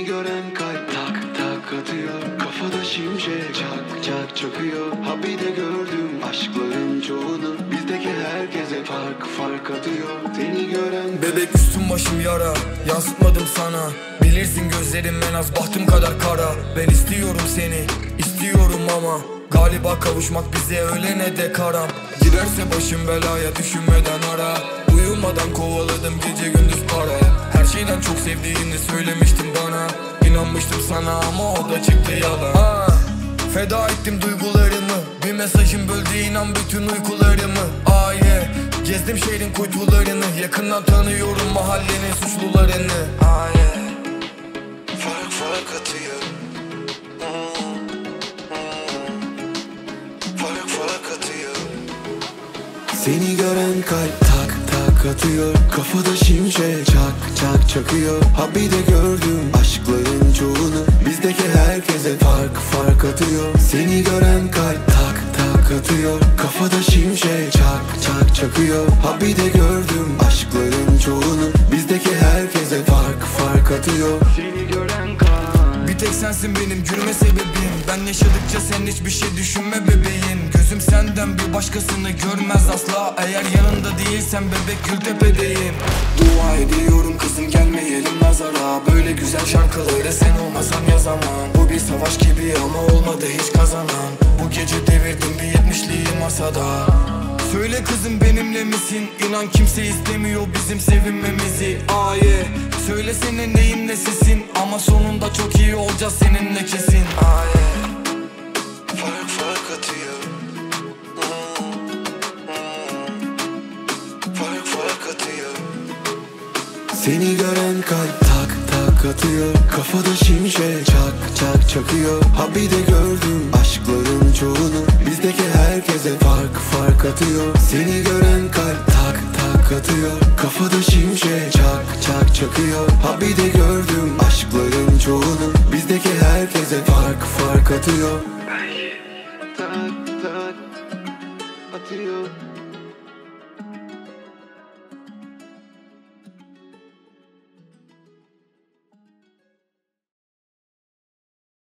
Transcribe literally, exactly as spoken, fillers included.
gören kalp tak tak atıyor. Kafada şimşek çak çak çakıyor. Ha bir de gördüm aşkların çoğunu. Bizdeki herkese fark fark atıyor. Seni gören bebek üstüm başım yara, yansıtmadım sana. Bilirsin gözlerim en az bahtım kadar kara. Ben istiyorum seni, istiyorum ama galiba kavuşmak bize ölene dek haram. Girerse başım belaya düşünmeden ara. Uyumadan kovaladım gece gündüz para. Her şeyden çok sevdiğini söylemiştin bana. İnanmıştım sana ama o da çıktı yalan. Aa, feda ettim duygularımı. Bir mesajın böldü inan bütün uykularımı. Aa yeah. Gezdim şehrin kuytularını. Yakından tanıyorum mahallenin suçlularını. Aa yeah. fark fark atıyor. Fark fark atıyor. Seni gören kalp tak tak atıyor. Kafada şimşek çak çak çakıyor. Ha bir de gördüm aşkların çoğunu. Bizdeki herkese fark fark atıyor. Seni gören kalp tak tak atıyor. Kafada şimşek çak çak çakıyor. Ha bir de gördüm aşkların çoğunu. Bizdeki herkese fark fark atıyor. Seni gören kalp. Bir tek sensin benim gülme sebebim. Ben yaşadıkça sen hiçbir şey düşünme bebeğim. Gözüm senden bir başkasını görmez asla. Eğer yanında değilsen bebek Gültepe'deyim. Dua ediyorum kızım gelmeyelim nazara. Böyle güzel şarkıları sen olmasan yazamam. Bu bir savaş gibi ama olmadı hiç kazanan. Bu gece devirdim bir yetmişliği masada. Söyle kızım benimle misin? İnan kimse istemiyor bizim sevinmemizi. Aa yeah. Söylesene neyin nesisin? Ama sonunda çok iyi olacağız seninle kesin. Aa yeah. Fark fark atıyor. Fark fark atıyor. Seni gören kalp tak tak atıyor. Kafada şimşek çak çak çakıyor. Ha bir de gördüm aşkların çoğunu. Bizdeki herkese fark fark atıyor. Seni gören kalp tak tak atıyor. Kafada şimşek çak çak çakıyor. Ha bir de gördüm aşkların çoğunu. Bizdeki herkese fark fark atıyor. Tak tak atıyor.